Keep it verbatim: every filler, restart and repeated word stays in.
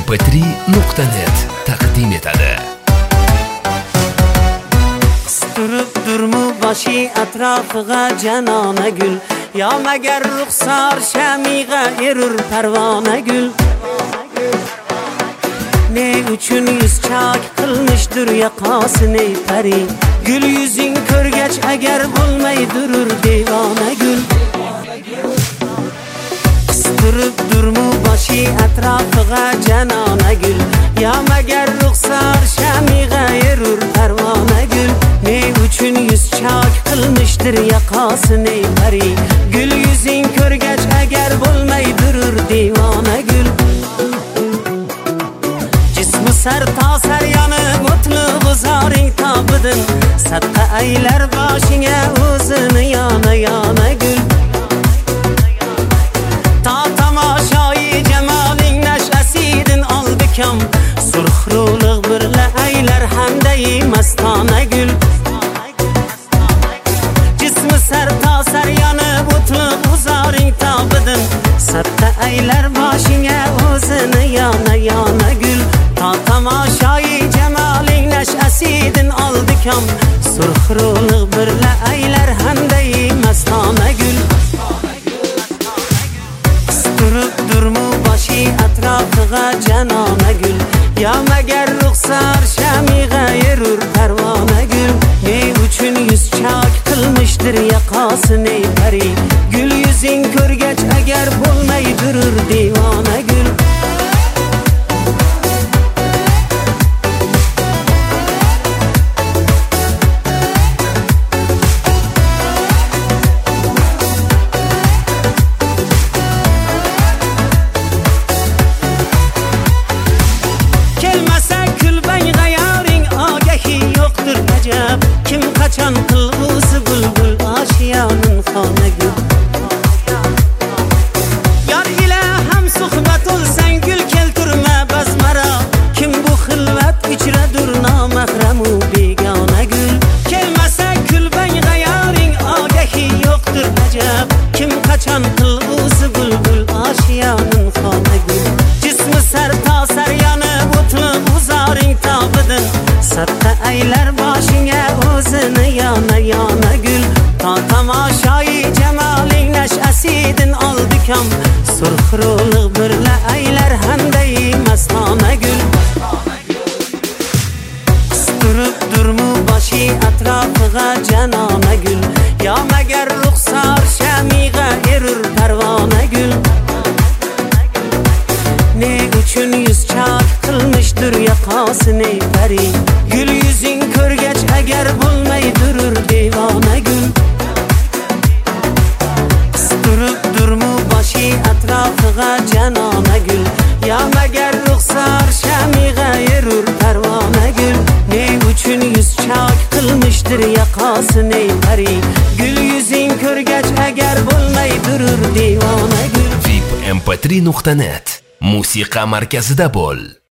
em p tre nuqta net taqdim etadi. Qistirib durmu bashi atrofiga janona gul, yo magar ruxsor shamiga erur parvona gul. Ne uchun yuz chak qilmishdir yoqasini pari, gul yuzing ko'rgach agar bo'lmay durur devona gul. Qistirib durmu bashi atrofiga janona gul, yo magar ruxsor shamiga erur parvona gul. Ne uchun yuz chak qilmishdir yoqasini pari, gul yuzing ko'rgach agar bo'lmay durur devona gul. Jismi sar ta sar yonib o'tli g'uzoring tobidin, sadqa aylar boshingga o'zini yana yana gul. Ta tomoshoyi jamoling nash'asidin oldikam, surxro'liq birla aylar hamday mastona gul. Jismi sar ta sar yonib o'tli g'uzoring tobidin, sadqa aylar boshingga o'zini yana yana gul. Ta tomoshoyi jamoling nash'asidin oldikam, surxro'liq birla aylar hamday mastona gul. Qistirib durmu bashi atrofiga janona gul, yo magar ruxsor shamiga erur parvona gul. Ne uchun yuz chak qilmishdir yoqasini pari, gul yuzing ko'rgach agar bo'lmay durur devona gul. Kim qachon qilg'usi bulbul oshiyonin xona gul. Yor ila ham suhbat olsang gul keltirma bazmara, kim bu xilvat ichradur nomahramu begona gul. Kelmasa kulbang g'ayoring ogahi yo'qdir ajab, kim qachon qilg'usi bulbul oshiyonin xona gul. Jismi sar to sar yonib o'tli g'uzoring tobidin, sadqa aylar boshingga o'zini yana yana gul. Ta tomoshoyi jamoling nash'asidin oldikam, surxro'liq birla aylar hamday mastona gul. Qistirib durmu bashi atrofiga janona gul, yo magar ruxsor shamiga erur parvona gul. Ne uchun yuz chak qilmishdir yoqasini pari, gul yuzing ko'rgach agar bo'lmay durur devona gul. Qistirib durmu bashi atrofiga janona gul, yo magar ruxsor shamiga erur parvona gul. Ne uchun yuz chak qilmishdir yoqasini pari, gul yuzing ko'rgach agar bo'lmay durur devona gul. v i p em p tre nuqta net musiqa markazida bo'l.